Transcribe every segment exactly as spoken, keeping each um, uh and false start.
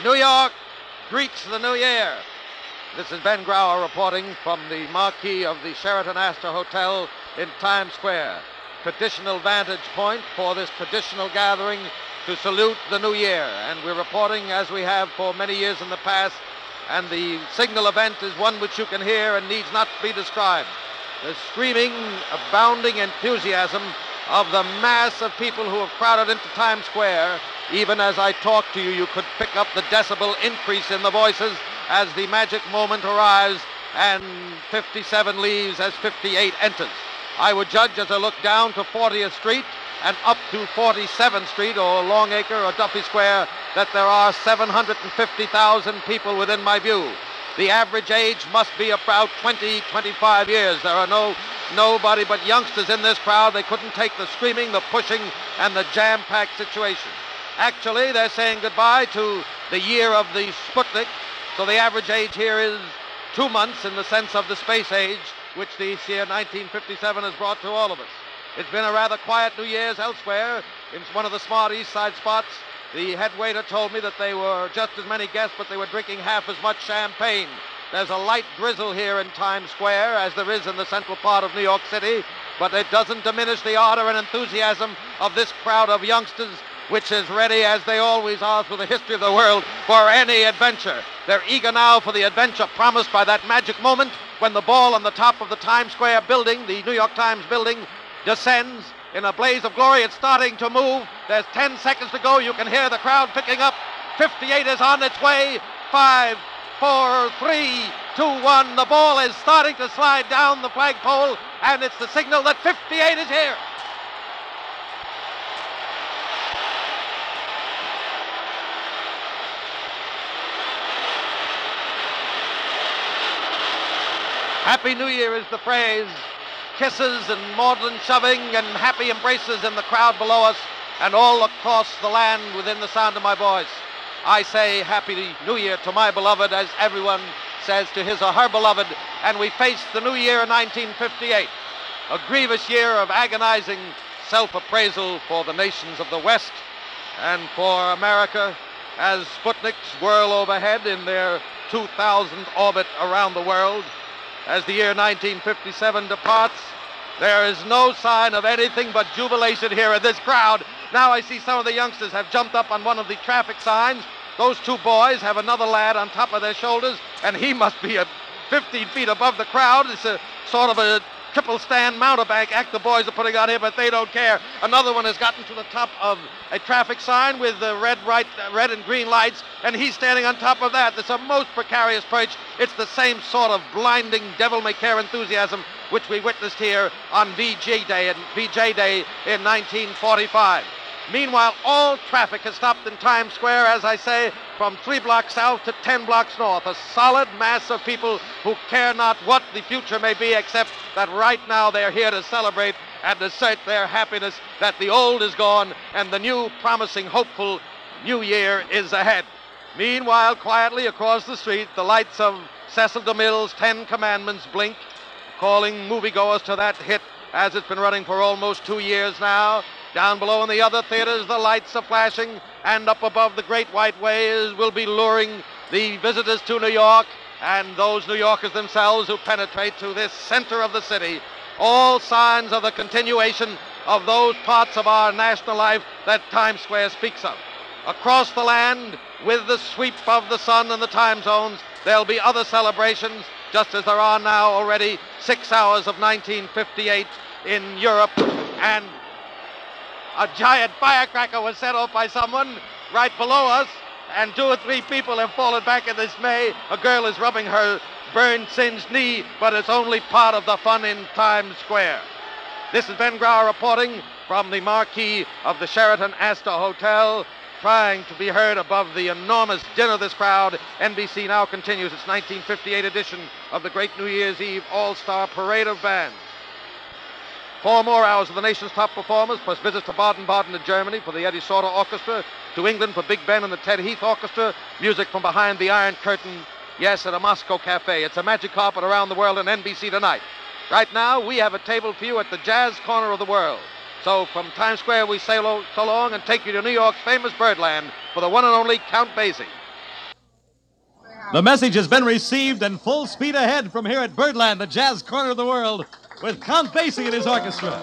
New York greets the new year. This is Ben Grauer reporting from the marquee of the Sheraton Astor Hotel in Times Square. Traditional vantage point for this traditional gathering to salute the new year. And we're reporting as we have for many years in the past. And the signal event is one which you can hear and needs not to be described. The screaming, abounding enthusiasm of the mass of people who have crowded into Times Square. Even as I talk to you, you could pick up the decibel increase in the voices as the magic moment arrives and fifty-seven leaves as fifty-eight enters. I would judge as I look down to fortieth Street and up to forty-seventh Street or Longacre or Duffy Square that there are seven hundred fifty thousand people within my view. The average age must be about twenty, twenty-five years. There are no nobody but youngsters in this crowd. They couldn't take the screaming, the pushing, and the jam-packed situation. Actually, they're saying goodbye to the year of the Sputnik, so the average age here is two months in the sense of the space age, which this year nineteen fifty-seven has brought to all of us. It's been a rather quiet New Year's elsewhere. In one of the smart East Side spots, the head waiter told me that they were just as many guests, but they were drinking half as much champagne. There's a light drizzle here in Times Square, as there is in the central part of New York City, but it doesn't diminish the ardor and enthusiasm of this crowd of youngsters, which is ready, as they always are through the history of the world, for any adventure. They're eager now for the adventure promised by that magic moment when the ball on the top of the Times Square building, the New York Times building, descends in a blaze of glory. It's starting to move. There's ten seconds to go. You can hear the crowd picking up. fifty-eight is on its way. Five, four, three, two, one. The ball is starting to slide down the flagpole, and it's the signal that fifty-eight is here. Happy New Year is the phrase. Kisses and maudlin shoving and happy embraces in the crowd below us and all across the land within the sound of my voice. I say Happy New Year to my beloved as everyone says to his or her beloved, and we face the new year nineteen fifty-eight, a grievous year of agonizing self-appraisal for the nations of the West and for America as Sputniks whirl overhead in their two thousandth orbit around the world. As the year nineteen fifty-seven departs, there is no sign of anything but jubilation here in this crowd. Now I see some of the youngsters have jumped up on one of the traffic signs. Those two boys have another lad on top of their shoulders, and he must be a fifteen feet above the crowd. It's a sort of a triple stand mountebank act the boys are putting on here, but they don't care. Another one has gotten to the top of a traffic sign with the red, right, red and green lights, and he's standing on top of that. It's a most precarious perch. It's the same sort of blinding, devil-may-care enthusiasm which we witnessed here on V J Day and V J Day in nineteen forty-five. Meanwhile, all traffic has stopped in Times Square, as I say, from three blocks south to ten blocks north. A solid mass of people who care not what the future may be, except that right now they're here to celebrate and assert their happiness that the old is gone and the new, promising, hopeful new year is ahead. Meanwhile, quietly across the street, the lights of Cecil DeMille's Ten Commandments blink, calling moviegoers to that hit as it's been running for almost two years now. Down below in the other theaters, the lights are flashing, and up above the Great White Way will be luring the visitors to New York and those New Yorkers themselves who penetrate to this center of the city. All signs of the continuation of those parts of our national life that Times Square speaks of. Across the land, with the sweep of the sun and the time zones, there'll be other celebrations, just as there are now already six hours of nineteen fifty-eight in Europe, and a giant firecracker was set off by someone right below us, and two or three people have fallen back in dismay. A girl is rubbing her burned, singed knee, but it's only part of the fun in Times Square. This is Ben Grauer reporting from the marquee of the Sheraton Astor Hotel, trying to be heard above the enormous din of this crowd. N B C now continues its nineteen fifty-eight edition of the great New Year's Eve All-Star Parade of Bands. Four more hours of the nation's top performers, plus visits to Baden-Baden and Germany for the Eddie Sauter Orchestra, to England for Big Ben and the Ted Heath Orchestra, music from behind the Iron Curtain, yes, at a Moscow cafe. It's a magic carpet around the world on N B C tonight. Right now, we have a table for you at the jazz corner of the world. So from Times Square, we say lo- so long and take you to New York's famous Birdland for the one and only Count Basie. The message has been received and full speed ahead from here at Birdland, the jazz corner of the world, with Count Basie and his orchestra.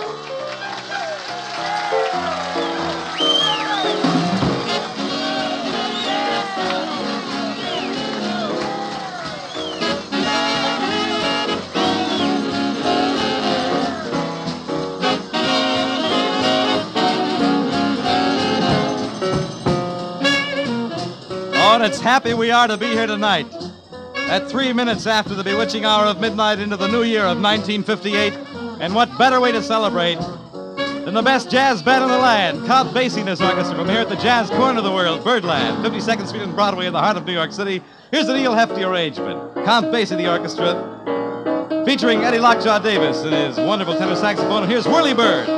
Oh, and it's happy we are to be here tonight. At three minutes after the bewitching hour of midnight into the new year of nineteen fifty-eight, and what better way to celebrate than the best jazz band in the land, Count Basie and his orchestra, from here at the jazz corner of the world, Birdland, fifty-second Street and Broadway in the heart of New York City. Here's a Neil Hefti arrangement. Count Basie, the orchestra, featuring Eddie Lockjaw Davis and his wonderful tenor saxophone. And here's Whirly Bird.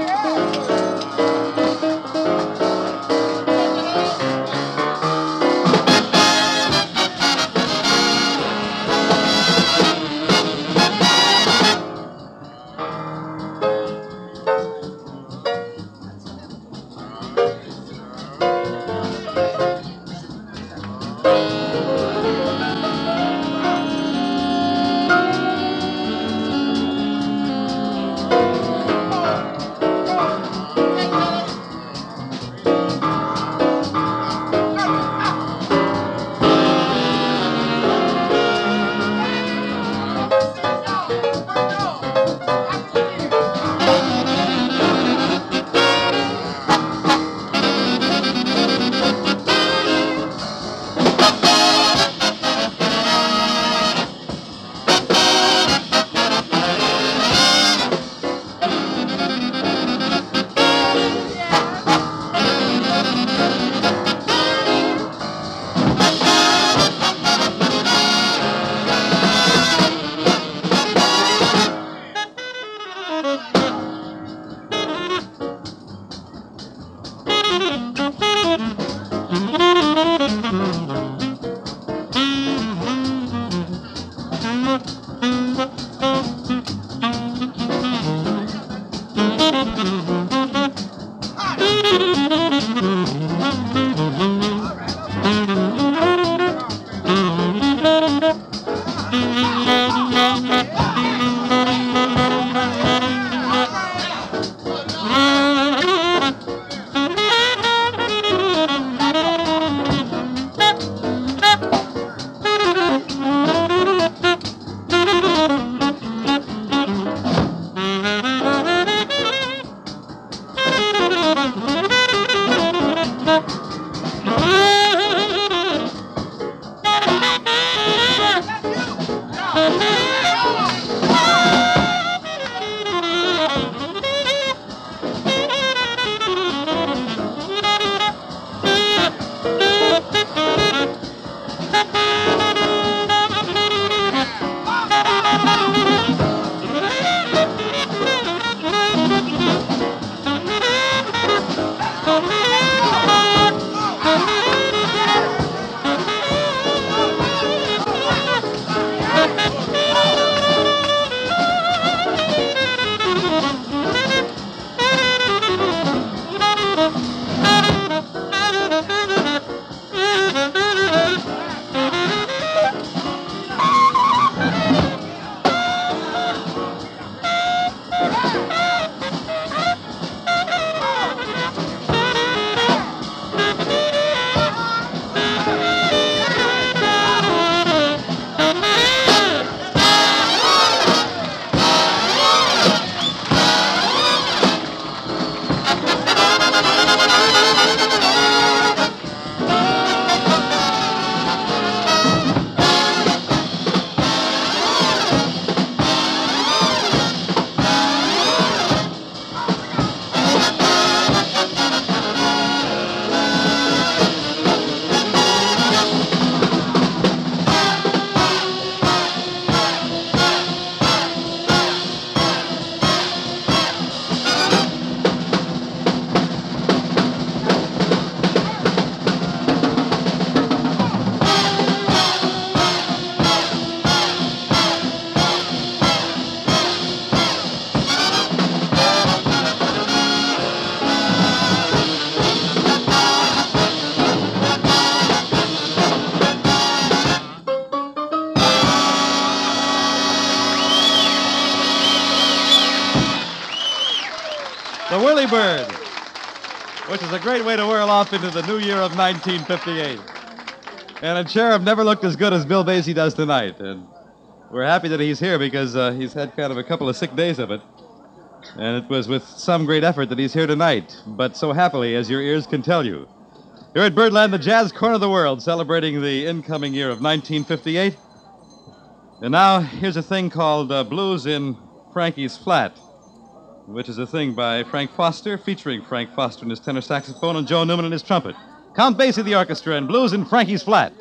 Bird, which is a great way to whirl off into the new year of nineteen fifty-eight. And a cherub never looked as good as Bill Basie does tonight. And we're happy that he's here because uh, he's had kind of a couple of sick days of it. And it was with some great effort that he's here tonight, but so happily, as your ears can tell you. Here at Birdland, the jazz corner of the world, celebrating the incoming year of nineteen fifty-eight. And now, here's a thing called uh, Blues in Frankie's Flat, which is a thing by Frank Foster, featuring Frank Foster in his tenor saxophone and Joe Newman in his trumpet. Count Basie, the orchestra, and Blues in Frankie's Flat.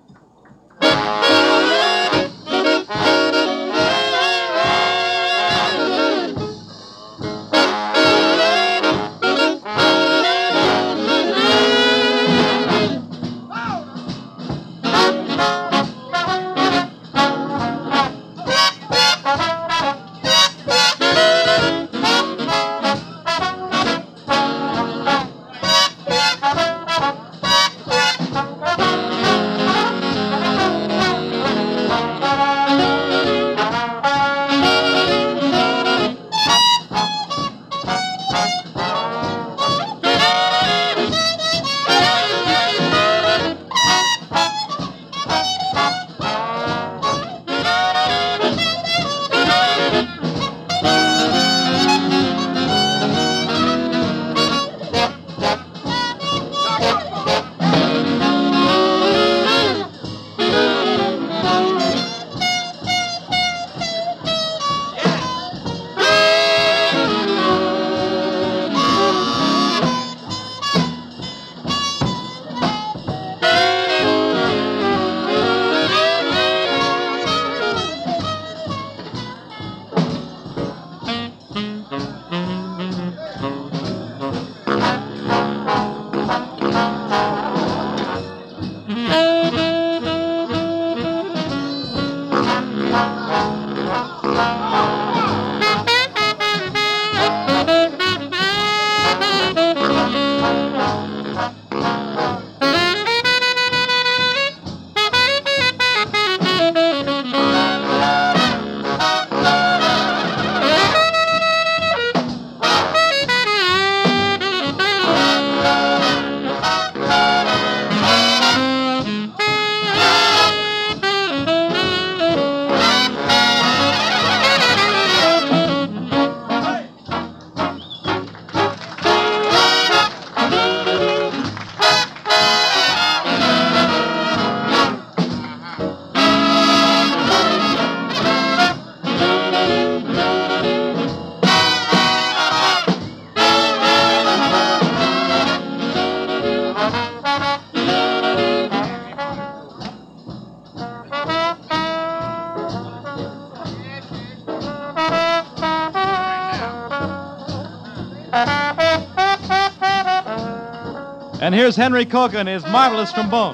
And here's Henry Cogan, his marvelous trombone.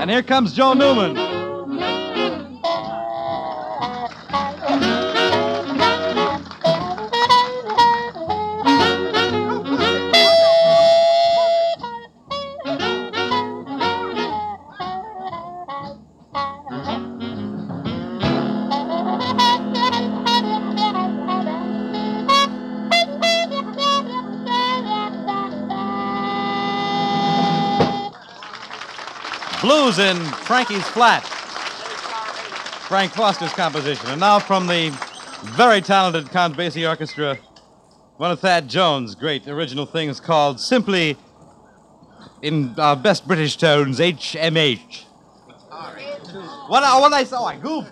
And here comes Joe Newman. Blues in Frankie's Flat. Frank Foster's composition. And now from the very talented Count Basie Orchestra, one of Thad Jones' great original things called simply, in our best British tones, H M H. What, what I saw, I goofed.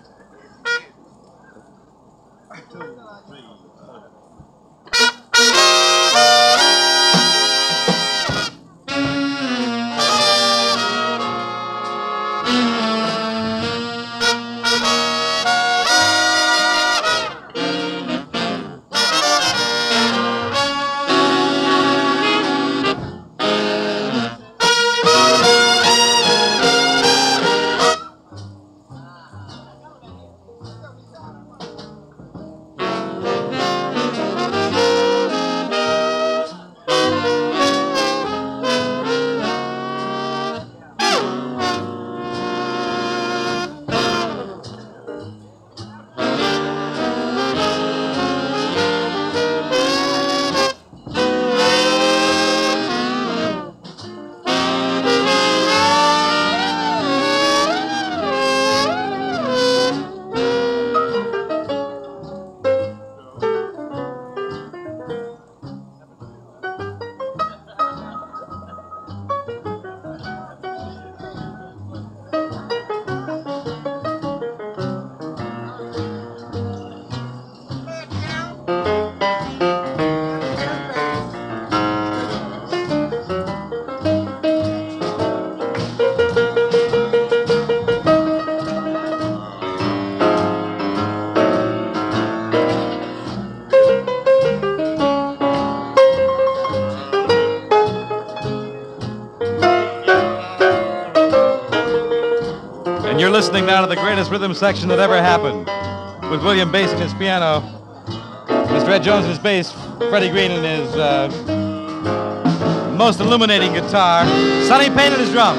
Listening now to the greatest rhythm section that ever happened, with William Bass in his piano, Mister Ed Jones in his bass, Freddie Green in his uh, most illuminating guitar, Sonny Payne in his drums.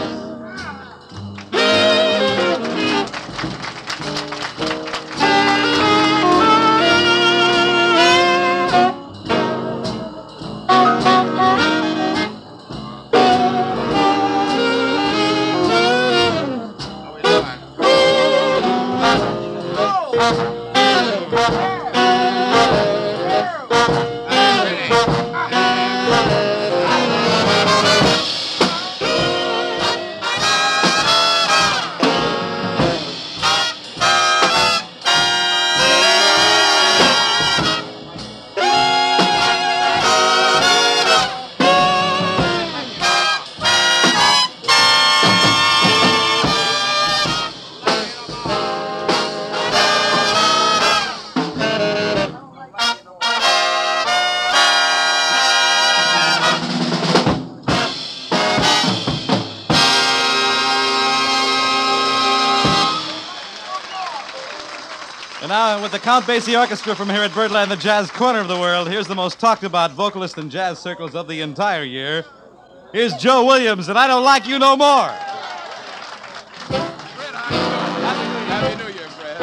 And now, with the Count Basie Orchestra from here at Birdland, the jazz corner of the world, here's the most talked about vocalist in jazz circles of the entire year. Here's Joe Williams, and I Don't Like You No More. Fred, Happy New Year, Fred.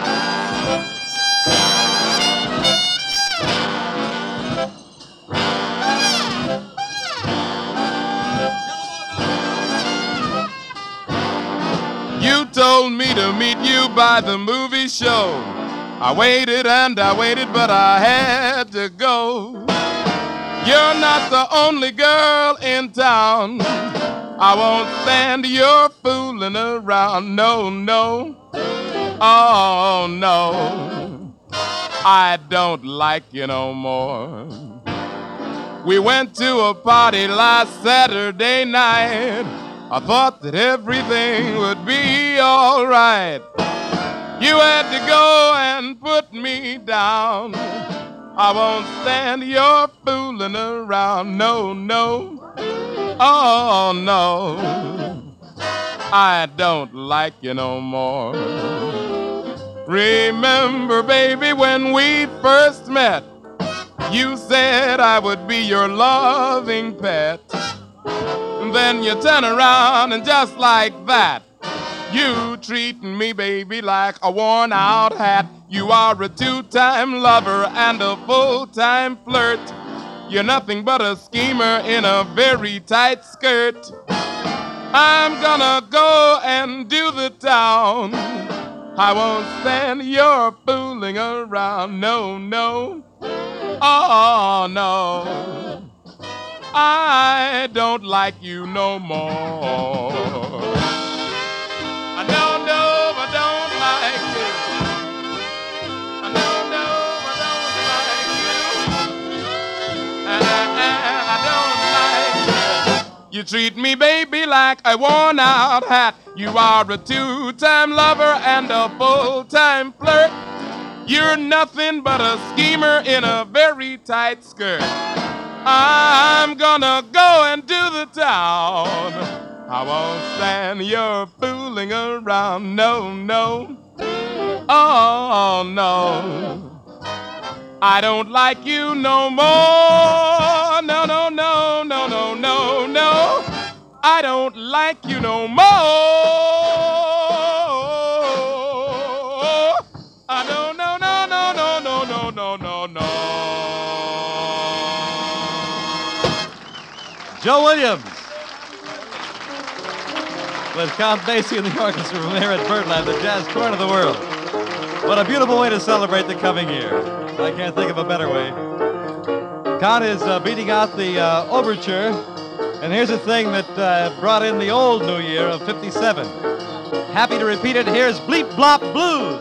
You told me to meet you by the movie show. I waited and I waited, but I had to go. You're not the only girl in town. I won't stand your fooling around. No, no. Oh, no. I don't like you no more. We went to a party last Saturday night. I thought that everything would be all right. You had to go and put me down. I won't stand your fooling around. No, no. Oh, no. I don't like you no more. Remember, baby, when we first met, you said I would be your loving pet. Then you turn around and just like that, you treating me, baby, like a worn-out hat. You are a two-time lover and a full-time flirt. You're nothing but a schemer in a very tight skirt. I'm gonna go and do the town. I won't stand your fooling around. No, no, oh, no. I don't like you no more. I don't know, I don't like you. I don't know, I don't like you. And I don't like you. You treat me, baby, like a worn-out hat. You are a two-time lover and a full-time flirt. You're nothing but a schemer in a very tight skirt. I'm gonna go and do the town. I won't stand your fooling around. No, no, oh, no. I don't like you no more. No, no, no, no, no, no, no. I don't like you no more. I don't, no, no, no, no, no, no, no, no, no. Joe Williams with Count Basie and the orchestra from here at Birdland, the jazz corner of the world. What a beautiful way to celebrate the coming year. I can't think of a better way. Count is uh, beating out the uh, overture, and here's a thing that uh, brought in the old New Year of fifty-seven. Happy to repeat it, here's Bleep Blop Blues.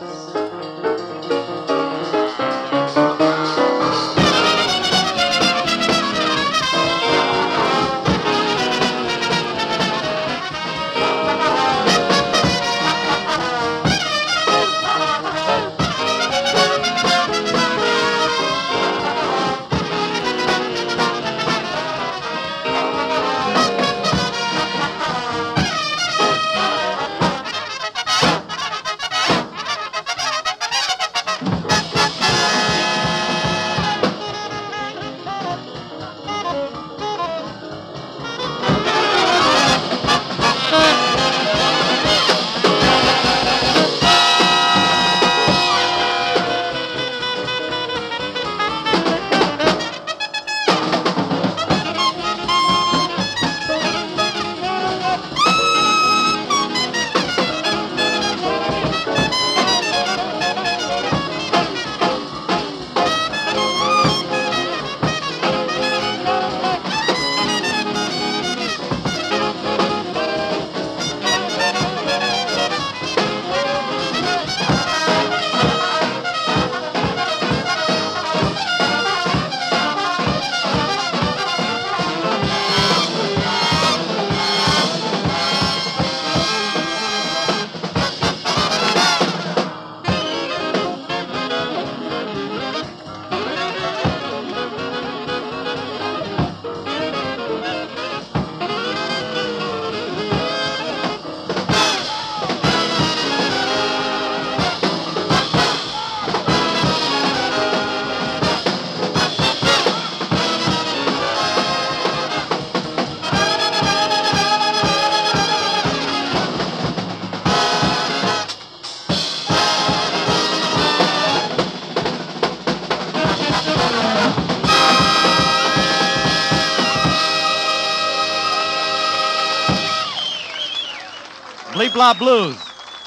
Bleep Blop Blues.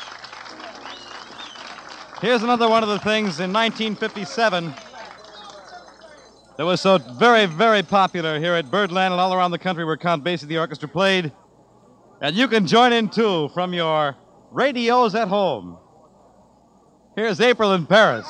Here's another one of the things in nineteen fifty-seven that was so very, very popular here at Birdland and all around the country where Count Basie the orchestra played. And you can join in, too, from your radios at home. Here's April in Paris.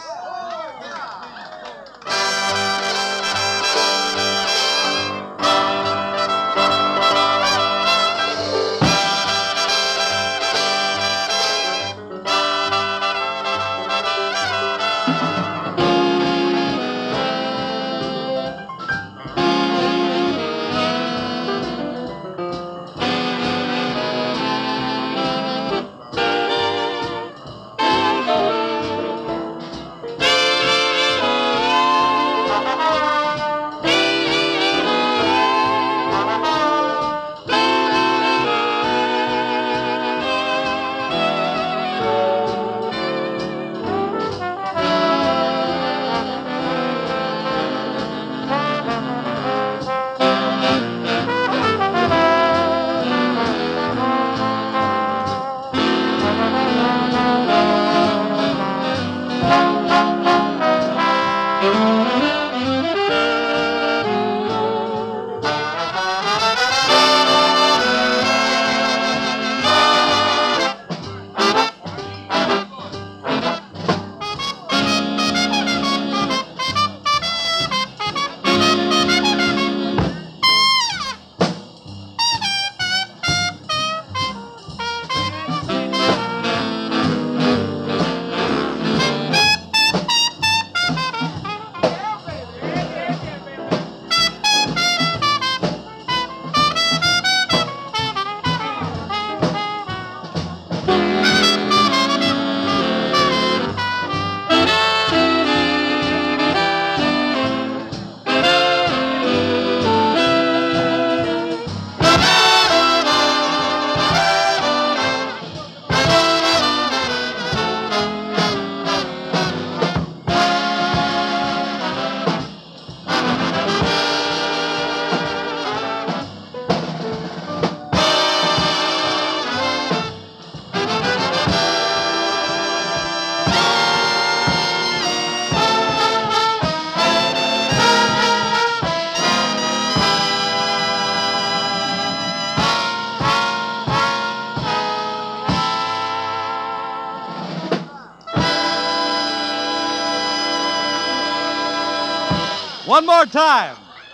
One more time.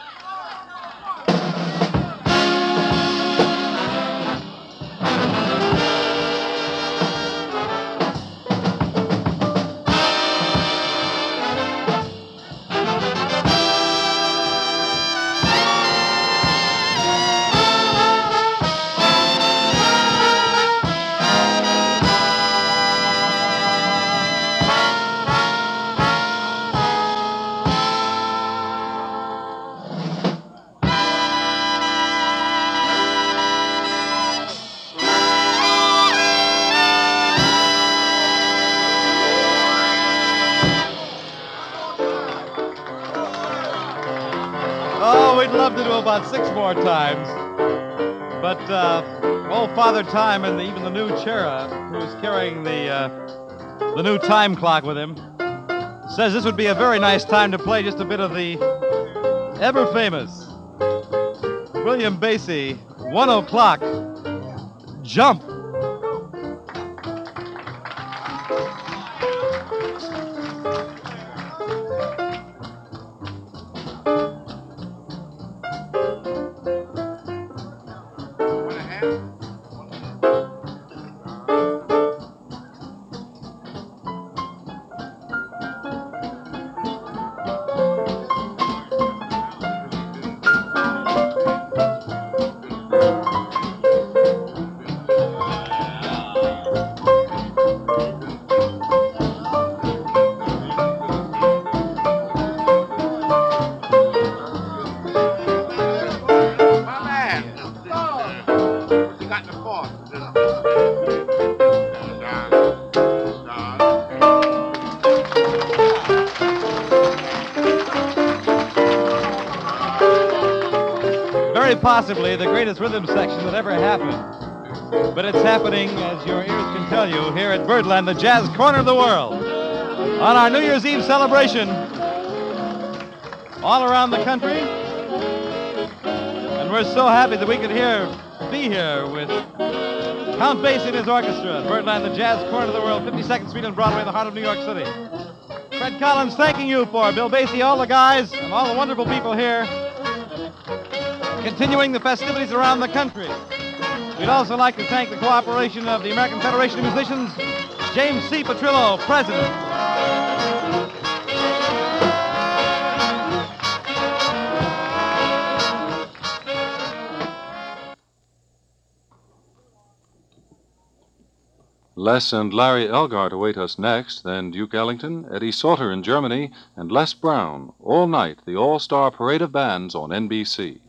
Oh, we'd love to do about six more times. But uh, old Father Time and the, even the new Chera, who's carrying the, uh, the new time clock with him, says this would be a very nice time to play just a bit of the ever-famous William Basie, One O'Clock, Jump. Very possibly the greatest rhythm section that ever happened. But it's happening, as your ears can tell you, here at Birdland, the jazz corner of the world. On our New Year's Eve celebration, all around the country. And we're so happy that we could hear, be here with Count Basie and his orchestra at Birdland, the jazz corner of the world, fifty-second Street and Broadway in the heart of New York City. Fred Collins thanking you for Bill Basie, all the guys, and all the wonderful people here, continuing the festivities around the country. We'd also like to thank the cooperation of the American Federation of Musicians, James C. Petrillo, President. Les and Larry Elgart await us next, then Duke Ellington, Eddie Sauter in Germany, and Les Brown, all night, the All-Star Parade of Bands on N B C.